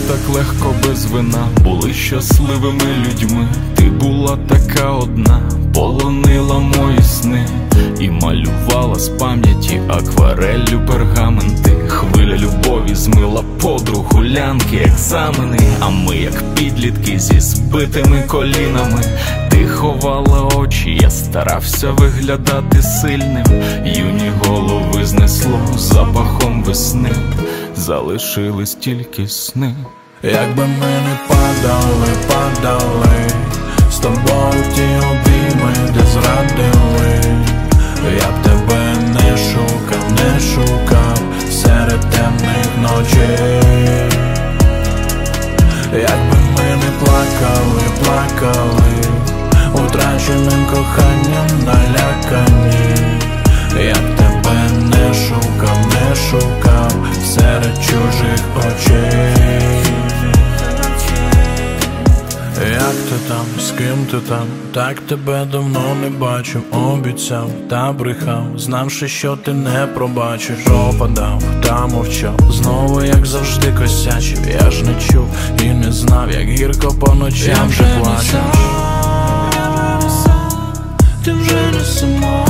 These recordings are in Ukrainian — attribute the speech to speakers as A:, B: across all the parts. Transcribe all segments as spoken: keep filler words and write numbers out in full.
A: так легко без вина, були щасливими людьми. Ти була така одна, полонила мої сни і малювала з пам'яті аквареллю пергаменти. Хвиля любові змила подруг, гулянки, екзамени, а ми як підлітки зі збитими колінами. Ти ховала очі, я старався виглядати сильним. Юні голови знесло запахом весни, залишились тільки сни.
B: Якби ми не падали, падали з тобою ті обійми, де зрадили, я б тебе не шукав, не шукав серед темних ночей. Якби ми не плакали, плакали утраченим коханням налякані, я б тебе не шукав, не шукав серед чужих очей. Як ти там, з ким ти там? Так тебе давно не бачив. Обіцяв та брехав, знавши, що ти не пробачиш. Опадав та мовчав, знову як завжди косячив. Я ж не чув і не знав, як гірко по ночам вже плачеш. Ти вже не сама,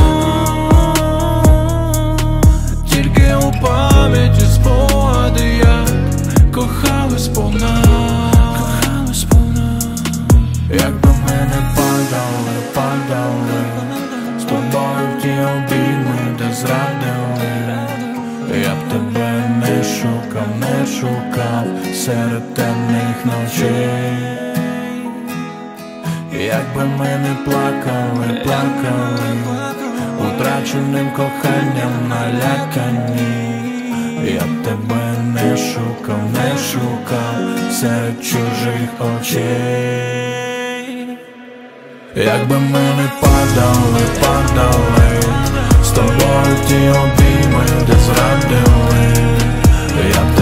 B: тільки у пам'яті спогади, як кохали сповна. Якби ми не падали, падали з тобою в ті обійми, де зрадили, я б тебе не шукав, не шукав серед темних ночей. Якби ми не плакали, плакали утраченим коханням налякані, я б тебе не шукав, не шукав серед чужих очей. Якби ми не падали, падали з тобою ті обійми, де зрадили, я б